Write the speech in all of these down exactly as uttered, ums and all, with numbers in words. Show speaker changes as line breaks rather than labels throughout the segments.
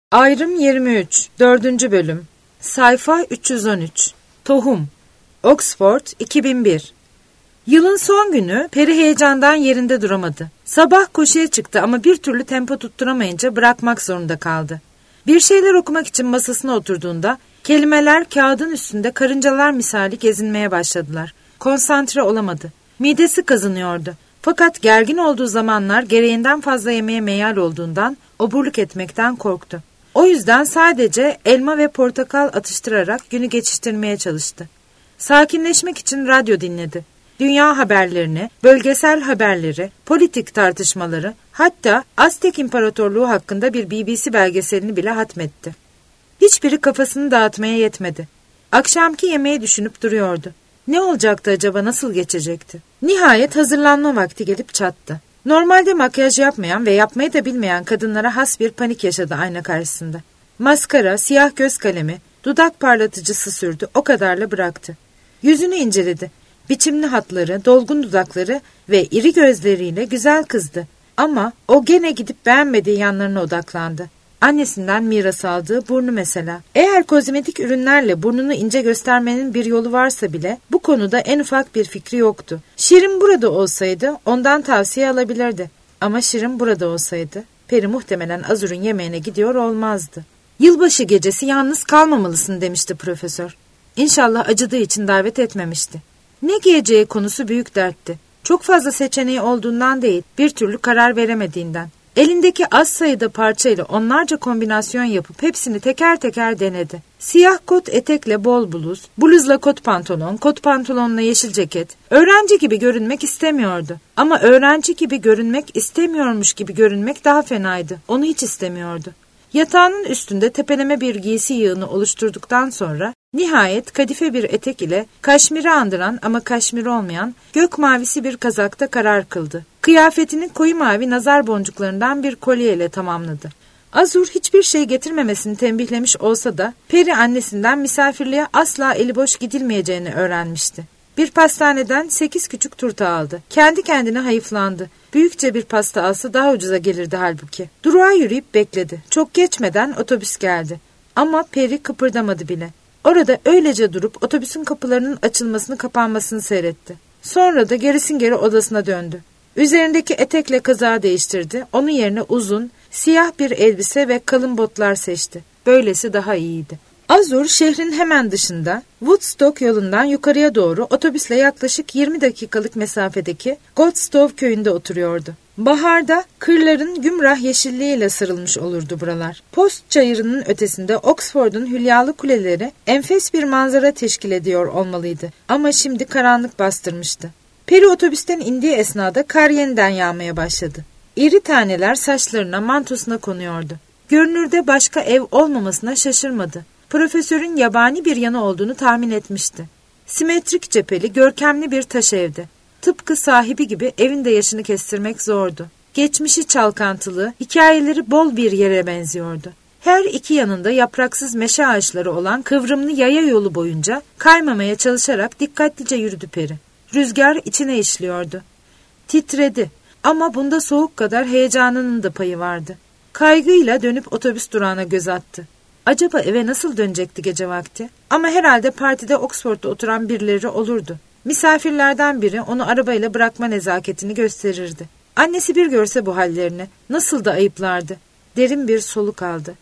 Ayrım yirmi üç. dördüncü bölüm. Sayfa üç yüz on üç. Tohum. Oxford, iki bin bir. Yılın son günü Peri heyecandan yerinde duramadı. Sabah koşuya çıktı ama bir türlü tempo tutturamayınca bırakmak zorunda kaldı. Bir şeyler okumak için masasına oturduğunda kelimeler kağıdın üstünde karıncalar misali gezinmeye başladılar. Konsantre olamadı. Midesi kazınıyordu. Fakat gergin olduğu zamanlar gereğinden fazla yemeye meyal olduğundan oburluk etmekten korktu. O yüzden sadece elma ve portakal atıştırarak günü geçiştirmeye çalıştı. Sakinleşmek için radyo dinledi. Dünya haberlerini, bölgesel haberleri, politik tartışmaları, hatta Aztek İmparatorluğu hakkında bir B B C belgeselini bile hatmetti. Hiçbiri kafasını dağıtmaya yetmedi. Akşamki yemeği düşünüp duruyordu. Ne olacaktı acaba, nasıl geçecekti? Nihayet hazırlanma vakti gelip çattı. Normalde makyaj yapmayan ve yapmayı da bilmeyen kadınlara has bir panik yaşadı ayna karşısında. Maskara, siyah göz kalemi, dudak parlatıcısı sürdü, o kadarla bıraktı. Yüzünü inceledi. Biçimli hatları, dolgun dudakları ve iri gözleriyle güzel kızdı. Ama o gene gidip beğenmediği yanlarına odaklandı. Annesinden miras aldığı burnu mesela. Eğer kozmetik ürünlerle burnunu ince göstermenin bir yolu varsa bile bu konuda en ufak bir fikri yoktu. Şirin burada olsaydı ondan tavsiye alabilirdi. Ama Şirin burada olsaydı Peri muhtemelen Azur'un yemeğine gidiyor olmazdı. Yılbaşı gecesi yalnız kalmamalısın demişti profesör. İnşallah acıdığı için davet etmemişti. Ne giyeceği konusu büyük dertti. Çok fazla seçeneği olduğundan değil, bir türlü karar veremediğinden. Elindeki az sayıda parçayla onlarca kombinasyon yapıp hepsini teker teker denedi. Siyah kot etekle bol bluz, bluzla kot pantolon, kot pantolonla yeşil ceket. Öğrenci gibi görünmek istemiyordu. Ama öğrenci gibi görünmek istemiyormuş gibi görünmek daha fenaydı. Onu hiç istemiyordu. Yatağının üstünde tepeleme bir giysi yığını oluşturduktan sonra nihayet kadife bir etek ile kaşmiri andıran ama kaşmiri olmayan gök mavisi bir kazakta karar kıldı. Kıyafetini koyu mavi nazar boncuklarından bir kolye ile tamamladı. Azur hiçbir şey getirmemesini tembihlemiş olsa da Peri annesinden misafirliğe asla eli boş gidilmeyeceğini öğrenmişti. Bir pastaneden sekiz küçük turta aldı. Kendi kendine hayıflandı. Büyükçe bir pasta alsa daha ucuza gelirdi halbuki. Durağa yürüyüp bekledi. Çok geçmeden otobüs geldi. Ama Peri kıpırdamadı bile. Orada öylece durup otobüsün kapılarının açılmasını kapanmasını seyretti. Sonra da gerisin geri odasına döndü. Üzerindeki etekle kazağı değiştirdi. Onun yerine uzun, siyah bir elbise ve kalın botlar seçti. Böylesi daha iyiydi. Azur şehrin hemen dışında Woodstock yolundan yukarıya doğru otobüsle yaklaşık yirmi dakikalık mesafedeki Godstow köyünde oturuyordu. Baharda kırların gümrah yeşilliğiyle sarılmış olurdu buralar. Post çayırının ötesinde Oxford'un hülyalı kuleleri enfes bir manzara teşkil ediyor olmalıydı. Ama şimdi karanlık bastırmıştı. Peri otobüsten indiği esnada kar yeniden yağmaya başladı. İri taneler saçlarına, mantosuna konuyordu. Görünürde başka ev olmamasına şaşırmadı. Profesörün yabani bir yanı olduğunu tahmin etmişti. Simetrik cepheli, görkemli bir taş evdi. Tıpkı sahibi gibi evin de yaşını kestirmek zordu. Geçmişi çalkantılı, hikayeleri bol bir yere benziyordu. Her iki yanında yapraksız meşe ağaçları olan kıvrımlı yaya yolu boyunca kaymamaya çalışarak dikkatlice yürüdü Peri. Rüzgar içine işliyordu. Titredi ama bunda soğuk kadar heyecanının da payı vardı. Kaygıyla dönüp otobüs durağına göz attı. Acaba eve nasıl dönecekti gece vakti? Ama herhalde partide Oxford'da oturan birileri olurdu. Misafirlerden biri onu arabayla bırakma nezaketini gösterirdi. Annesi bir görse bu hallerini nasıl da ayıplardı. Derin bir soluk aldı.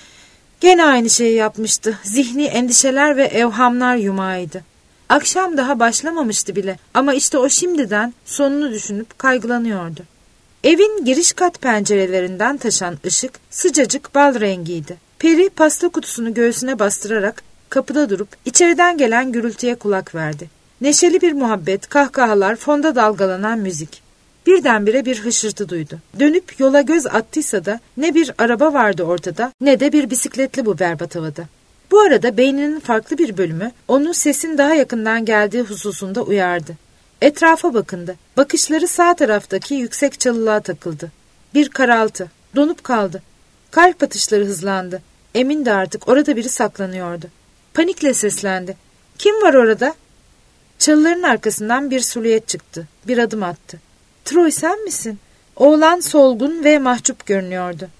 Gene aynı şeyi yapmıştı. Zihni endişeler ve evhamlar yumağıydı. Akşam daha başlamamıştı bile ama işte o şimdiden sonunu düşünüp kaygılanıyordu. Evin giriş kat pencerelerinden taşan ışık sıcacık bal rengiydi. Peri pasta kutusunu göğsüne bastırarak kapıda durup içeriden gelen gürültüye kulak verdi. Neşeli bir muhabbet, kahkahalar, fonda dalgalanan müzik. Birdenbire bir hışırtı duydu. Dönüp yola göz attıysa da ne bir araba vardı ortada ne de bir bisikletli bu berbat havada. Bu arada beyninin farklı bir bölümü onu sesin daha yakından geldiği hususunda uyardı. Etrafa bakındı. Bakışları sağ taraftaki yüksek çalılığa takıldı. Bir karaltı. Donup kaldı. Kalp atışları hızlandı. Emin de artık orada biri saklanıyordu. Panikle seslendi. Kim var orada? Çalıların arkasından bir silüet çıktı. Bir adım attı. Troy sen misin? Oğlan solgun ve mahcup görünüyordu.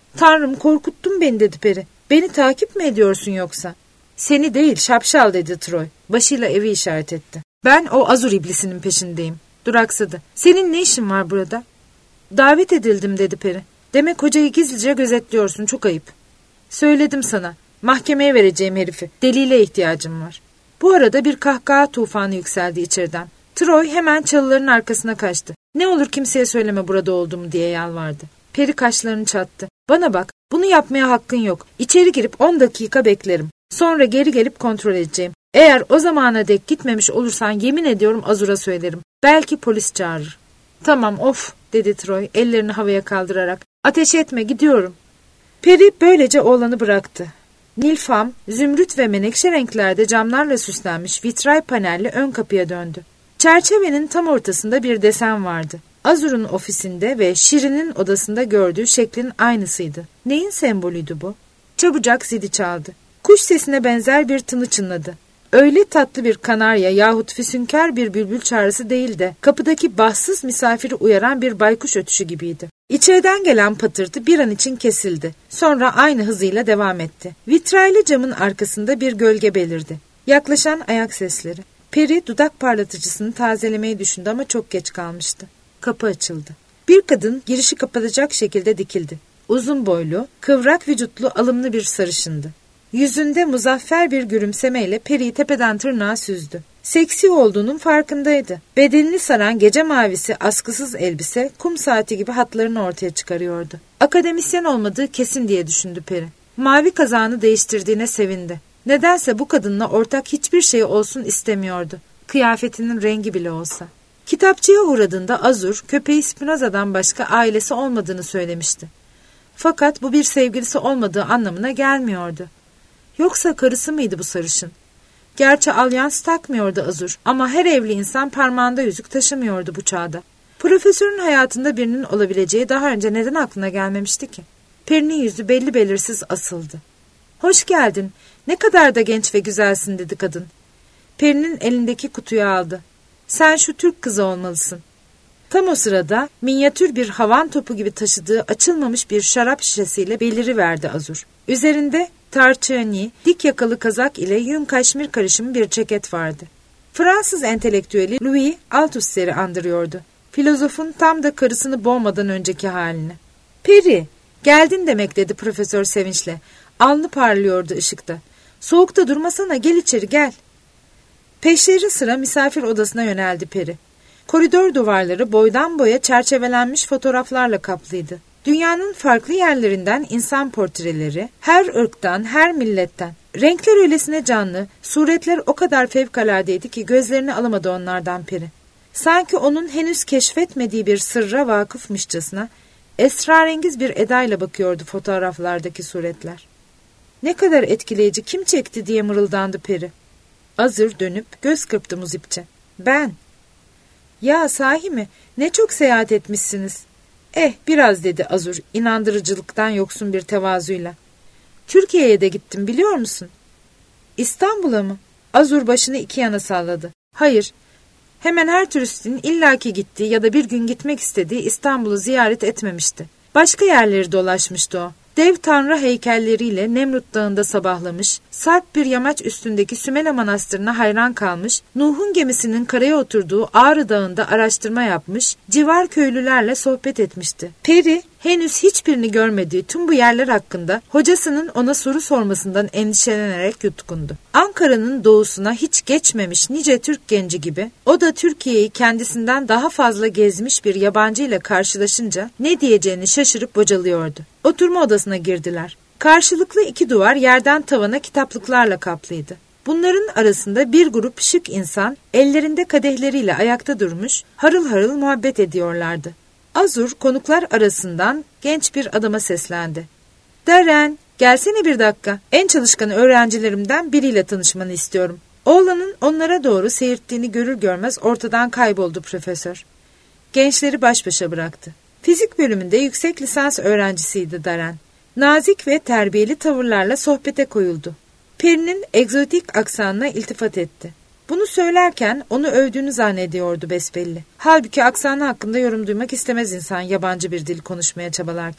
Tanrım, korkuttun beni dedi peri. Beni takip mi ediyorsun yoksa? Seni değil şapşal dedi Troy. Başıyla evi işaret etti. Ben o Azur iblisinin peşindeyim. Duraksadı. Senin ne işin var burada? Davet edildim dedi peri. Demek hocayı gizlice gözetliyorsun, çok ayıp. Söyledim sana. Mahkemeye vereceğim herifi. Delile ihtiyacım var. Bu arada bir kahkaha tufanı yükseldi içeriden. Troy hemen çalıların arkasına kaçtı. Ne olur kimseye söyleme burada olduğumu diye yalvardı. Peri kaşlarını çattı. Bana bak, bunu yapmaya hakkın yok. İçeri girip on dakika beklerim. Sonra geri gelip kontrol edeceğim. Eğer o zamana dek gitmemiş olursan yemin ediyorum Azur'a söylerim. Belki polis çağırır. Tamam, of dedi Troy ellerini havaya kaldırarak. Ateş etme, gidiyorum. Peri böylece oğlanı bıraktı. Nilfam, zümrüt ve menekşe renklerde camlarla süslenmiş vitray panelli ön kapıya döndü. Çerçevenin tam ortasında bir desen vardı. Azur'un ofisinde ve Şirin'in odasında gördüğü şeklin aynısıydı. Neyin sembolüydü bu? Çabucak zili çaldı. Kuş sesine benzer bir tını çınladı. Öyle tatlı bir kanarya yahut füsünkar bir bülbül çağrısı değil de kapıdaki bahtsız misafiri uyaran bir baykuş ötüşü gibiydi. İçeriden gelen patırtı bir an için kesildi. Sonra aynı hızıyla devam etti. Vitraylı camın arkasında bir gölge belirdi. Yaklaşan ayak sesleri. Peri dudak parlatıcısını tazelemeyi düşündü ama çok geç kalmıştı. Kapı açıldı. Bir kadın girişi kapatacak şekilde dikildi. Uzun boylu, kıvrak vücutlu alımlı bir sarışındı. Yüzünde muzaffer bir gülümsemeyle Peri'yi tepeden tırnağa süzdü. Seksi olduğunun farkındaydı. Bedenini saran gece mavisi askısız elbise kum saati gibi hatlarını ortaya çıkarıyordu. Akademisyen olmadığı kesin diye düşündü Peri. Mavi kazağını değiştirdiğine sevindi. Nedense bu kadınla ortak hiçbir şey olsun istemiyordu. Kıyafetinin rengi bile olsa. Kitapçıya uğradığında Azur, köpeği Spinoza'dan başka ailesi olmadığını söylemişti. Fakat bu bir sevgilisi olmadığı anlamına gelmiyordu. Yoksa karısı mıydı bu sarışın? Gerçi alyans takmıyordu Azur ama her evli insan parmağında yüzük taşımıyordu bu çağda. Profesörün hayatında birinin olabileceği daha önce neden aklına gelmemişti ki? Peri'nin yüzü belli belirsiz asıldı. Hoş geldin. Ne kadar da genç ve güzelsin dedi kadın. Peri'nin elindeki kutuyu aldı. Sen şu Türk kızı olmalısın. Tam o sırada minyatür bir havan topu gibi taşıdığı açılmamış bir şarap şişesiyle beliriverdi Azur. Üzerinde tarçını, dik yakalı kazak ile yün kaşmir karışımı bir ceket vardı. Fransız entelektüeli Louis Althusser'i andırıyordu. Filozofun tam da karısını boğmadan önceki halini. Peri, geldin demek dedi profesör sevinçle. Alnı parlıyordu ışıkta. Soğukta durmasana, gel içeri gel. Peşleri sıra misafir odasına yöneldi Peri. Koridor duvarları boydan boya çerçevelenmiş fotoğraflarla kaplıydı. Dünyanın farklı yerlerinden insan portreleri, her ırktan, her milletten. Renkler öylesine canlı, suretler o kadar fevkaladeydi ki gözlerini alamadı onlardan Peri. Sanki onun henüz keşfetmediği bir sırra vakıfmışçasına esrarengiz bir edayla bakıyordu fotoğraflardaki suretler. Ne kadar etkileyici, kim çekti diye mırıldandı Peri. Azur dönüp göz kırptı muzipçe. Ben. Ya sahi mi? Ne çok seyahat etmişsiniz. Eh biraz dedi Azur inandırıcılıktan yoksun bir tevazuyla. Türkiye'ye de gittim biliyor musun? İstanbul'a mı? Azur başını iki yana salladı. Hayır. Hemen her turistin illaki gittiği ya da bir gün gitmek istediği İstanbul'u ziyaret etmemişti. Başka yerleri dolaşmıştı o. Dev tanrı heykelleriyle Nemrut Dağı'nda sabahlamış, sarp bir yamaç üstündeki Sümele Manastırı'na hayran kalmış, Nuh'un gemisinin karaya oturduğu Ağrı Dağı'nda araştırma yapmış, civar köylülerle sohbet etmişti. Peri, henüz hiçbirini görmediği tüm bu yerler hakkında hocasının ona soru sormasından endişelenerek yutkundu. Ankara'nın doğusuna hiç geçmemiş nice Türk genci gibi, o da Türkiye'yi kendisinden daha fazla gezmiş bir yabancıyla karşılaşınca ne diyeceğini şaşırıp bocalıyordu. Oturma odasına girdiler. Karşılıklı iki duvar yerden tavana kitaplıklarla kaplıydı. Bunların arasında bir grup şık insan ellerinde kadehleriyle ayakta durmuş, harıl harıl muhabbet ediyorlardı. Azur konuklar arasından genç bir adama seslendi. Daren, gelsene bir dakika. En çalışkan öğrencilerimden biriyle tanışmanı istiyorum. Oğlanın onlara doğru seyirttiğini görür görmez ortadan kayboldu profesör. Gençleri baş başa bıraktı. Fizik bölümünde yüksek lisans öğrencisiydi Daren. Nazik ve terbiyeli tavırlarla sohbete koyuldu. Peri'nin egzotik aksanına iltifat etti. Bunu söylerken onu övdüğünü zannediyordu besbelli. Halbuki aksanı hakkında yorum duymak istemez insan yabancı bir dil konuşmaya çabalarken.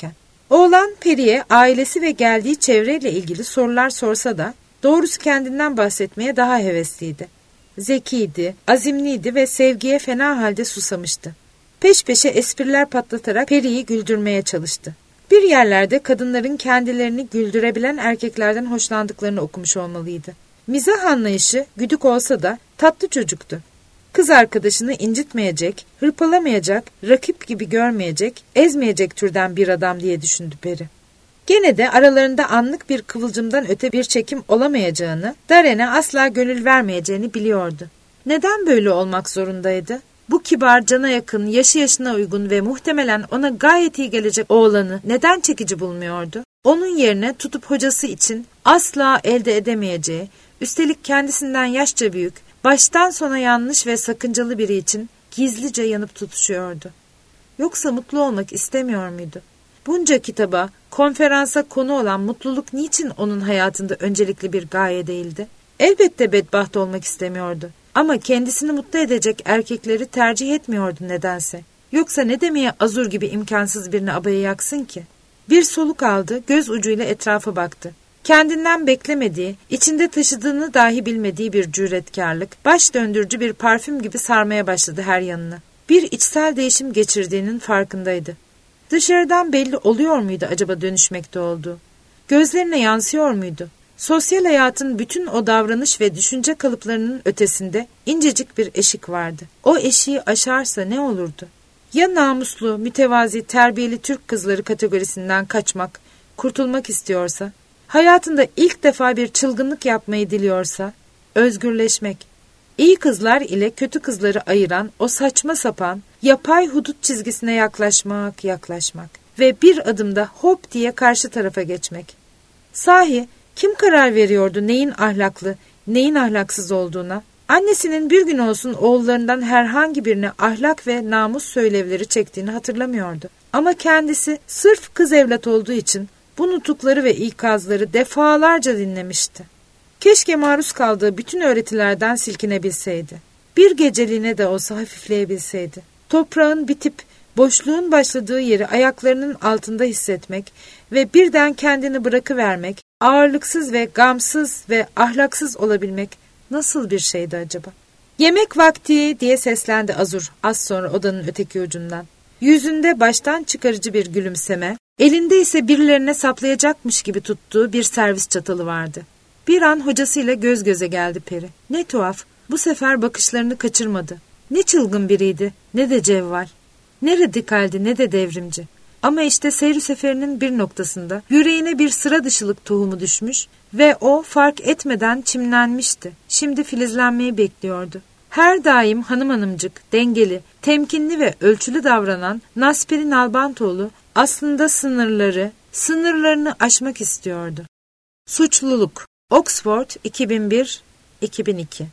Oğlan Peri'ye ailesi ve geldiği çevreyle ilgili sorular sorsa da doğrusu kendinden bahsetmeye daha hevesliydi. Zekiydi, azimliydi ve sevgiye fena halde susamıştı. Peş peşe espriler patlatarak Peri'yi güldürmeye çalıştı. Bir yerlerde kadınların kendilerini güldürebilen erkeklerden hoşlandıklarını okumuş olmalıydı. Mizah anlayışı güdük olsa da tatlı çocuktu. Kız arkadaşını incitmeyecek, hırpalamayacak, rakip gibi görmeyecek, ezmeyecek türden bir adam diye düşündü Peri. Gene de aralarında anlık bir kıvılcımdan öte bir çekim olamayacağını, Daren'e asla gönül vermeyeceğini biliyordu. Neden böyle olmak zorundaydı? Bu kibar, cana yakın, yaşı yaşına uygun ve muhtemelen ona gayet iyi gelecek oğlanı neden çekici bulmuyordu? Onun yerine tutup hocası için asla elde edemeyeceği, üstelik kendisinden yaşça büyük, baştan sona yanlış ve sakıncalı biri için gizlice yanıp tutuşuyordu. Yoksa mutlu olmak istemiyor muydu? Bunca kitaba, konferansa konu olan mutluluk niçin onun hayatında öncelikli bir gaye değildi? Elbette bedbaht olmak istemiyordu. Ama kendisini mutlu edecek erkekleri tercih etmiyordu nedense. Yoksa ne demeye Azur gibi imkansız birine abayı yaksın ki? Bir soluk aldı, göz ucuyla etrafa baktı. Kendinden beklemediği, içinde taşıdığını dahi bilmediği bir cüretkarlık, baş döndürücü bir parfüm gibi sarmaya başladı her yanını. Bir içsel değişim geçirdiğinin farkındaydı. Dışarıdan belli oluyor muydu acaba dönüşmekte olduğu? Gözlerine yansıyor muydu? Sosyal hayatın bütün o davranış ve düşünce kalıplarının ötesinde incecik bir eşik vardı. O eşiği aşarsa ne olurdu? Ya namuslu, mütevazi, terbiyeli Türk kızları kategorisinden kaçmak, kurtulmak istiyorsa, hayatında ilk defa bir çılgınlık yapmayı diliyorsa, özgürleşmek, iyi kızlar ile kötü kızları ayıran o saçma sapan, yapay hudut çizgisine yaklaşmak, yaklaşmak ve bir adımda hop diye karşı tarafa geçmek. Sahi, kim karar veriyordu neyin ahlaklı, neyin ahlaksız olduğuna? Annesinin bir gün olsun oğullarından herhangi birine ahlak ve namus söylevleri çektiğini hatırlamıyordu. Ama kendisi sırf kız evlat olduğu için bu nutukları ve ikazları defalarca dinlemişti. Keşke maruz kaldığı bütün öğretilerden silkinebilseydi. Bir geceliğine de olsa hafifleyebilseydi. Toprağın bitip boşluğun başladığı yeri ayaklarının altında hissetmek ve birden kendini bırakıvermek, ağırlıksız ve gamsız ve ahlaksız olabilmek nasıl bir şeydi acaba? Yemek vakti diye seslendi Azur az sonra odanın öteki ucundan. Yüzünde baştan çıkarıcı bir gülümseme, elinde ise birilerine saplayacakmış gibi tuttuğu bir servis çatalı vardı. Bir an hocasıyla göz göze geldi Peri. Ne tuhaf, bu sefer bakışlarını kaçırmadı. Ne çılgın biriydi, ne de cevval. Ne radikaldi, ne de devrimci. Ama işte seyri seferinin bir noktasında yüreğine bir sıra dışılık tohumu düşmüş ve o fark etmeden çimlenmişti. Şimdi filizlenmeyi bekliyordu. Her daim hanım hanımcık, dengeli, temkinli ve ölçülü davranan Nasperi Nalbantoğlu aslında sınırları, sınırlarını aşmak istiyordu. Suçluluk. Oxford iki bin bir iki bin iki.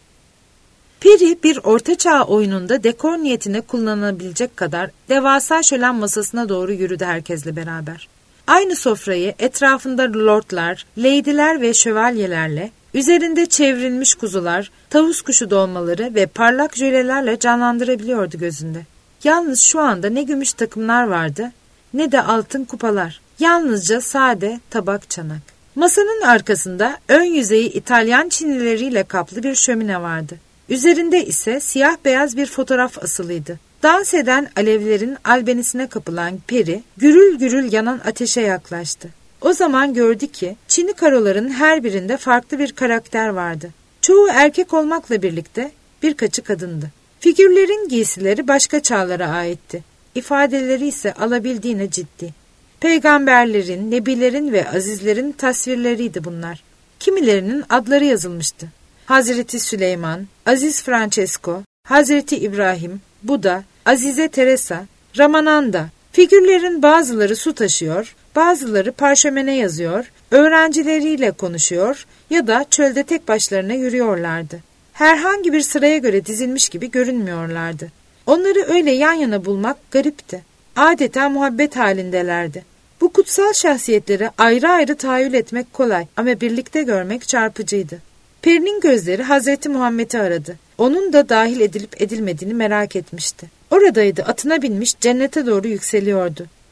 Peri bir ortaçağ oyununda dekor niyetine kullanılabilecek kadar devasa şölen masasına doğru yürüdü herkesle beraber. Aynı sofrayı etrafında lordlar, leydiler ve şövalyelerle, üzerinde çevrilmiş kuzular, tavus kuşu dolmaları ve parlak jölelerle canlandırabiliyordu gözünde. Yalnız şu anda ne gümüş takımlar vardı, ne de altın kupalar. Yalnızca sade tabak çanak. Masanın arkasında ön yüzeyi İtalyan çinileriyle kaplı bir şömine vardı. Üzerinde ise siyah beyaz bir fotoğraf asılıydı. Dans eden alevlerin albenisine kapılan Peri, gürül gürül yanan ateşe yaklaştı. O zaman gördü ki, Çinli karoların her birinde farklı bir karakter vardı. Çoğu erkek olmakla birlikte birkaçı kadındı. Figürlerin giysileri başka çağlara aitti. İfadeleri ise alabildiğine ciddi. Peygamberlerin, nebilerin ve azizlerin tasvirleriydi bunlar. Kimilerinin adları yazılmıştı. Hazreti Süleyman, Aziz Francesco, Hazreti İbrahim, Buda, Azize Teresa, Ramananda. Figürlerin bazıları su taşıyor, bazıları parşömene yazıyor, öğrencileriyle konuşuyor ya da çölde tek başlarına yürüyorlardı. Herhangi bir sıraya göre dizilmiş gibi görünmüyorlardı. Onları öyle yan yana bulmak garipti. Adeta muhabbet halindelerdi. Bu kutsal şahsiyetleri ayrı ayrı tahayyül etmek kolay ama birlikte görmek çarpıcıydı. Peri'nin gözleri Hazreti Muhammed'i aradı. Onun da dahil edilip edilmediğini merak etmişti. Oradaydı, atına binmiş, cennete doğru yükseliyordu.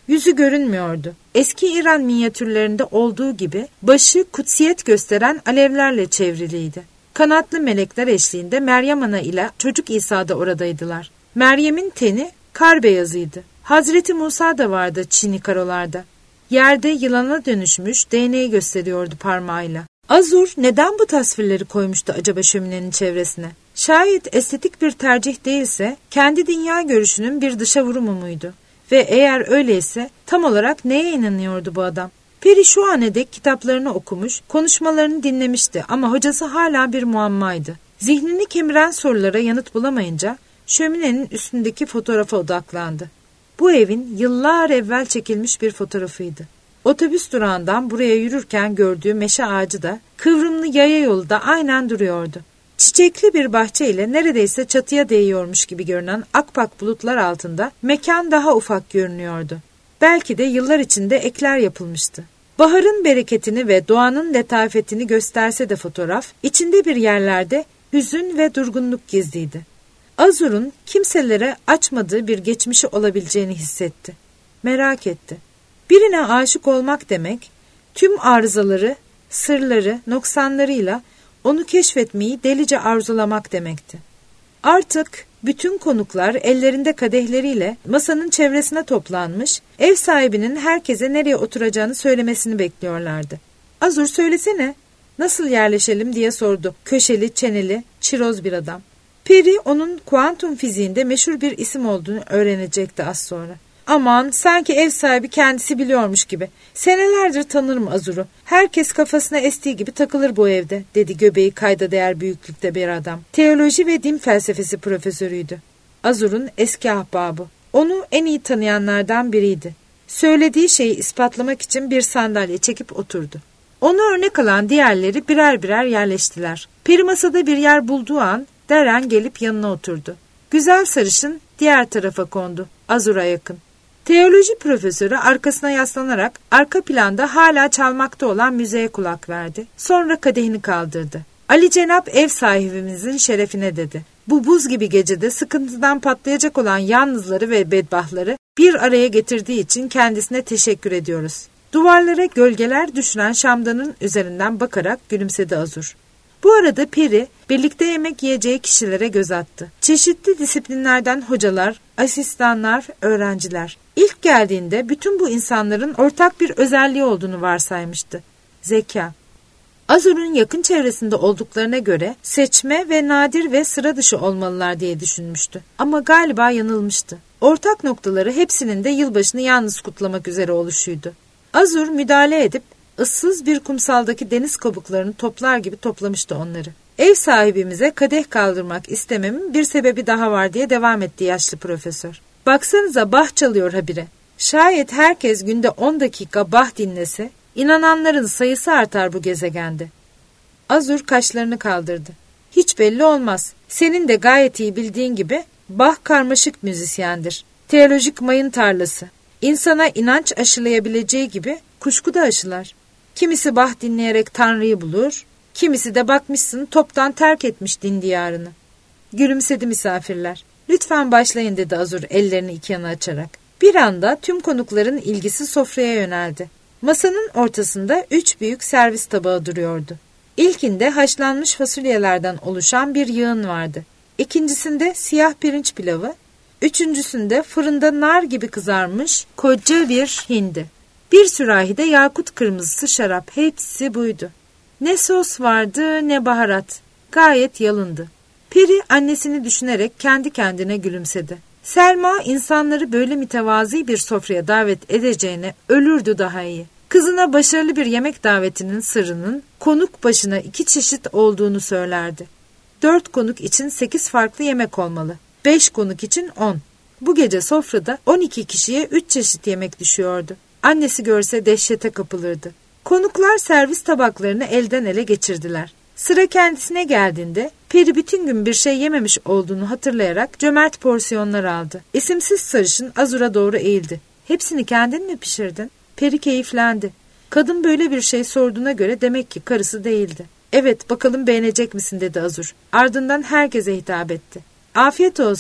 Yüzü görünmüyordu. Eski İran minyatürlerinde olduğu gibi başı kutsiyet gösteren alevlerle çevriliydi. Kanatlı melekler eşliğinde Meryem Ana ile çocuk İsa da oradaydılar. Meryem'in teni kar beyazıydı. Hazreti Musa da vardı çini karolarda. Yerde yılana dönüşmüş değneği gösteriyordu parmağıyla. Azur neden bu tasvirleri koymuştu acaba şöminenin çevresine? Şayet estetik bir tercih değilse kendi dünya görüşünün bir dışa vurumu muydu? Ve eğer öyleyse tam olarak neye inanıyordu bu adam? Peri şu ana dek kitaplarını okumuş, konuşmalarını dinlemişti ama hocası hala bir muammaydı. Zihnini kemiren sorulara yanıt bulamayınca şöminenin üstündeki fotoğrafa odaklandı. Bu evin yıllar evvel çekilmiş bir fotoğrafıydı. Otobüs durağından buraya yürürken gördüğü meşe ağacı da kıvrımlı yaya yolu da aynen duruyordu. Çiçekli bir bahçe ile neredeyse çatıya değiyormuş gibi görünen akpak bulutlar altında mekan daha ufak görünüyordu. Belki de yıllar içinde ekler yapılmıştı. Baharın bereketini ve doğanın letafetini gösterse de fotoğraf, içinde bir yerlerde hüzün ve durgunluk gizliydi. Azur'un kimselere açmadığı bir geçmişi olabileceğini hissetti. Merak etti. Birine aşık olmak demek, tüm arızaları, sırları, noksanlarıyla onu keşfetmeyi delice arzulamak demekti. Artık bütün konuklar ellerinde kadehleriyle masanın çevresine toplanmış, ev sahibinin herkese nereye oturacağını söylemesini bekliyorlardı. Azur söylesene, nasıl yerleşelim diye sordu köşeli, çeneli, çiroz bir adam. Peri onun kuantum fiziğinde meşhur bir isim olduğunu öğrenecekti az sonra. Aman sanki ev sahibi kendisi biliyormuş gibi. Senelerdir tanırım Azur'u. Herkes kafasına estiği gibi takılır bu evde, dedi göbeği kayda değer büyüklükte bir adam. Teoloji ve din felsefesi profesörüydü. Azur'un eski ahbabı. Onu en iyi tanıyanlardan biriydi. Söylediği şeyi ispatlamak için bir sandalye çekip oturdu. Ona örnek alan diğerleri birer birer yerleştiler. Peri masada bir yer bulduğu an Deren gelip yanına oturdu. Güzel sarışın diğer tarafa kondu, Azur'a yakın. Teoloji profesörü arkasına yaslanarak arka planda hala çalmakta olan müziğe kulak verdi. Sonra kadehini kaldırdı. Ali Cenap ev sahibimizin şerefine dedi. Bu buz gibi gecede sıkıntıdan patlayacak olan yalnızları ve bedbahtları bir araya getirdiği için kendisine teşekkür ediyoruz. Duvarlara gölgeler düşüren şamdanın üzerinden bakarak gülümsedi Azur. Bu arada Peri birlikte yemek yiyeceği kişilere göz attı. Çeşitli disiplinlerden hocalar, asistanlar, öğrenciler. İlk geldiğinde bütün bu insanların ortak bir özelliği olduğunu varsaymıştı. Zeka. Azur'un yakın çevresinde olduklarına göre seçme ve nadir ve sıra dışı olmalılar diye düşünmüştü. Ama galiba yanılmıştı. Ortak noktaları hepsinin de yılbaşını yalnız kutlamak üzere oluşuydu. Azur müdahale edip ıssız bir kumsaldaki deniz kabuklarını toplar gibi toplamıştı onları. Ev sahibimize kadeh kaldırmak istememin bir sebebi daha var diye devam etti yaşlı profesör. Baksanıza Bach çalıyor habire. Şayet herkes günde on dakika Bach dinlese, inananların sayısı artar bu gezegende. Azur kaşlarını kaldırdı. Hiç belli olmaz. Senin de gayet iyi bildiğin gibi Bach karmaşık müzisyendir. Teolojik mayın tarlası. İnsana inanç aşılayabileceği gibi kuşku da aşılar. Kimisi Bach dinleyerek Tanrı'yı bulur, kimisi de bakmışsın toptan terk etmiş din diyarını. Gülümsedi misafirler. Lütfen başlayın dedi Azur ellerini iki yana açarak. Bir anda tüm konukların ilgisi sofraya yöneldi. Masanın ortasında üç büyük servis tabağı duruyordu. İlkinde haşlanmış fasulyelerden oluşan bir yığın vardı. İkincisinde siyah pirinç pilavı, üçüncüsünde fırında nar gibi kızarmış koca bir hindi. Bir sürahide yakut kırmızısı şarap, hepsi buydu. Ne sos vardı ne baharat, gayet yalındı. Peri annesini düşünerek kendi kendine gülümsedi. Selma insanları böyle mütevazi bir sofraya davet edeceğine ölürdü daha iyi. Kızına başarılı bir yemek davetinin sırrının konuk başına iki çeşit olduğunu söylerdi. Dört konuk için sekiz farklı yemek olmalı. Beş konuk için on. Bu gece sofrada on iki kişiye üç çeşit yemek düşüyordu. Annesi görse dehşete kapılırdı. Konuklar servis tabaklarını elden ele geçirdiler. Sıra kendisine geldiğinde Peri bütün gün bir şey yememiş olduğunu hatırlayarak cömert porsiyonlar aldı. İsimsiz sarışın Azur'a doğru eğildi. Hepsini kendin mi pişirdin? Peri keyiflendi. Kadın böyle bir şey sorduğuna göre demek ki karısı değildi. Evet, bakalım beğenecek misin dedi Azur. Ardından herkese hitap etti. Afiyet olsun.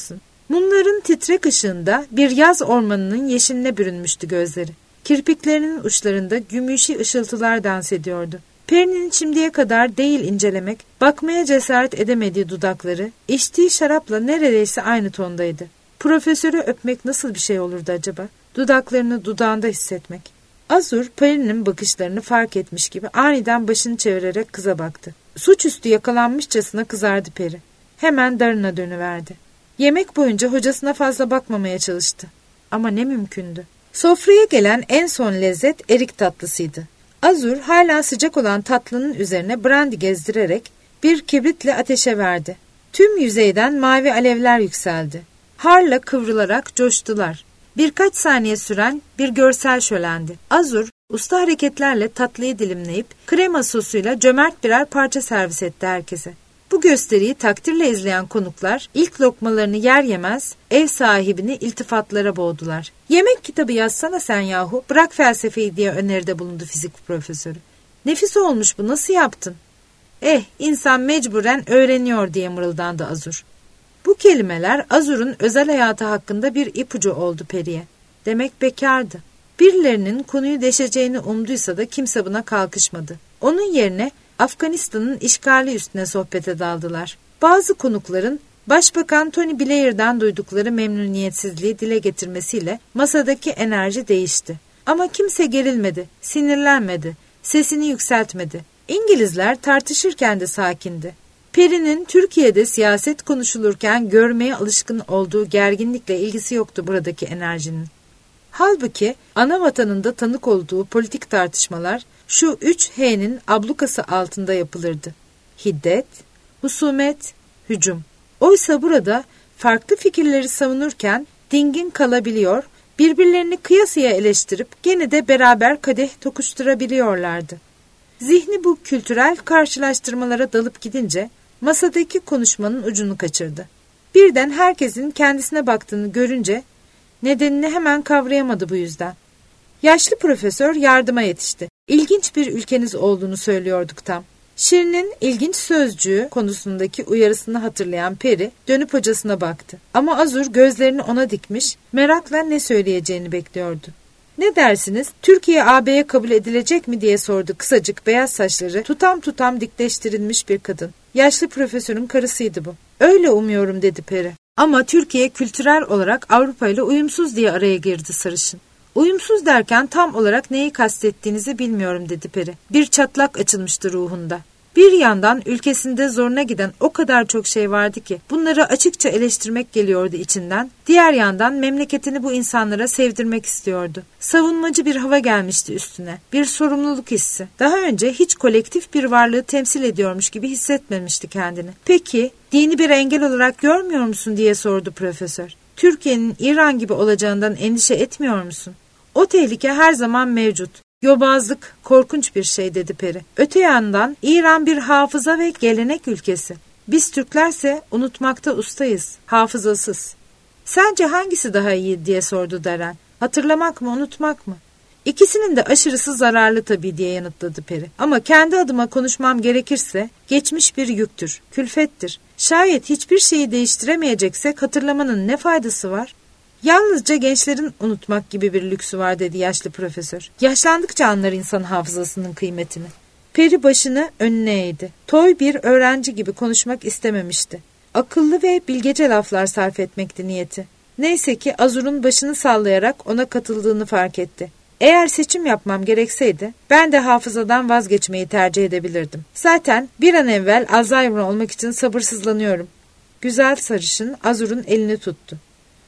Mumların titrek ışığında bir yaz ormanının yeşiline bürünmüştü gözleri. Kirpiklerinin uçlarında gümüşi ışıltılar dans ediyordu. Peri'nin şimdiye kadar değil incelemek, bakmaya cesaret edemediği dudakları, içtiği şarapla neredeyse aynı tondaydı. Profesörü öpmek nasıl bir şey olurdu acaba? Dudaklarını dudağında hissetmek. Azur, Peri'nin bakışlarını fark etmiş gibi aniden başını çevirerek kıza baktı. Suçüstü yakalanmışçasına kızardı Peri. Hemen Darren'a dönüverdi. Yemek boyunca hocasına fazla bakmamaya çalıştı. Ama ne mümkündü. Sofraya gelen en son lezzet erik tatlısıydı. Azur hala sıcak olan tatlının üzerine brandy gezdirerek bir kibritle ateşe verdi. Tüm yüzeyden mavi alevler yükseldi. Harla kıvrılarak coştular. Birkaç saniye süren bir görsel şölendi. Azur usta hareketlerle tatlıyı dilimleyip krema sosuyla cömert birer parça servis etti herkese. Bu gösteriyi takdirle izleyen konuklar ilk lokmalarını yer yemez ev sahibini iltifatlara boğdular. Yemek kitabı yazsana sen yahu, bırak felsefeyi diye öneride bulundu fizik profesörü. Nefis olmuş bu, nasıl yaptın? Eh, insan mecburen öğreniyor diye mırıldandı Azur. Bu kelimeler Azur'un özel hayatı hakkında bir ipucu oldu Peri'ye. Demek bekardı. Birilerinin konuyu deşeceğini umduysa da kimse buna kalkışmadı. Onun yerine Afganistan'ın işgali üstüne sohbete daldılar. Bazı konukların Başbakan Tony Blair'dan duydukları memnuniyetsizliği dile getirmesiyle masadaki enerji değişti. Ama kimse gerilmedi, sinirlenmedi, sesini yükseltmedi. İngilizler tartışırken de sakindi. Peri'nin Türkiye'de siyaset konuşulurken görmeye alışkın olduğu gerginlikle ilgisi yoktu buradaki enerjinin. Halbuki ana vatanında tanık olduğu politik tartışmalar şu üç H'nin ablukası altında yapılırdı. Hiddet, husumet, hücum. Oysa burada farklı fikirleri savunurken dingin kalabiliyor, birbirlerini kıyasıya eleştirip gene de beraber kadeh tokuşturabiliyorlardı. Zihni bu kültürel karşılaştırmalara dalıp gidince masadaki konuşmanın ucunu kaçırdı. Birden herkesin kendisine baktığını görünce nedenini hemen kavrayamadı bu yüzden. Yaşlı profesör yardıma yetişti. İlginç bir ülkeniz olduğunu söylüyorduk tam. Şirin'in ilginç sözcüğü konusundaki uyarısını hatırlayan Peri dönüp hocasına baktı. Ama Azur gözlerini ona dikmiş, merakla ne söyleyeceğini bekliyordu. Ne dersiniz, Türkiye A B'ye kabul edilecek mi diye sordu kısacık beyaz saçları tutam tutam dikleştirilmiş bir kadın. Yaşlı profesörün karısıydı bu. Öyle umuyorum dedi Peri. Ama Türkiye kültürel olarak Avrupa ile uyumsuz diye araya girdi sarışın. Uyumsuz derken tam olarak neyi kastettiğinizi bilmiyorum dedi Peri. Bir çatlak açılmıştı ruhunda. Bir yandan ülkesinde zoruna giden o kadar çok şey vardı ki bunları açıkça eleştirmek geliyordu içinden. Diğer yandan memleketini bu insanlara sevdirmek istiyordu. Savunmacı bir hava gelmişti üstüne. Bir sorumluluk hissi. Daha önce hiç kolektif bir varlığı temsil ediyormuş gibi hissetmemişti kendini. Peki dini bir engel olarak görmüyor musun diye sordu profesör. Türkiye'nin İran gibi olacağından endişe etmiyor musun? O tehlike her zaman mevcut. Yobazlık korkunç bir şey dedi Peri. Öte yandan İran bir hafıza ve gelenek ülkesi. Biz Türklerse unutmakta ustayız, hafızasız. Sence hangisi daha iyi diye sordu Darren. Hatırlamak mı, unutmak mı? İkisinin de aşırısı zararlı tabii diye yanıtladı Peri. Ama kendi adıma konuşmam gerekirse geçmiş bir yüktür, külfettir. Şayet hiçbir şeyi değiştiremeyeceksek hatırlamanın ne faydası var? Yalnızca gençlerin unutmak gibi bir lüksü var dedi yaşlı profesör. Yaşlandıkça anlar insan hafızasının kıymetini. Peri başını önüne eğdi. Toy bir öğrenci gibi konuşmak istememişti. Akıllı ve bilgece laflar sarf etmekti niyeti. Neyse ki Azur'un başını sallayarak ona katıldığını fark etti. Eğer seçim yapmam gerekseydi ben de hafızadan vazgeçmeyi tercih edebilirdim. Zaten bir an evvel Alzheimer olmak için sabırsızlanıyorum. Güzel sarışın Azur'un elini tuttu.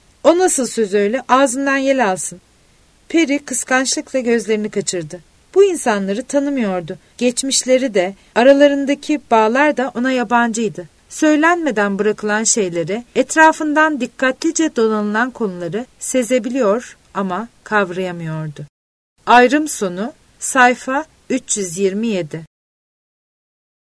O nasıl söz öyle? Ağzından yel alsın. Peri kıskançlıkla gözlerini kaçırdı. Bu insanları tanımıyordu. Geçmişleri de, aralarındaki bağlar da ona yabancıydı. Söylenmeden bırakılan şeyleri, etrafından dikkatlice dolanılan konuları sezebiliyor ama kavrayamıyordu. Ayrım sonu sayfa üç yüz yirmi yedi.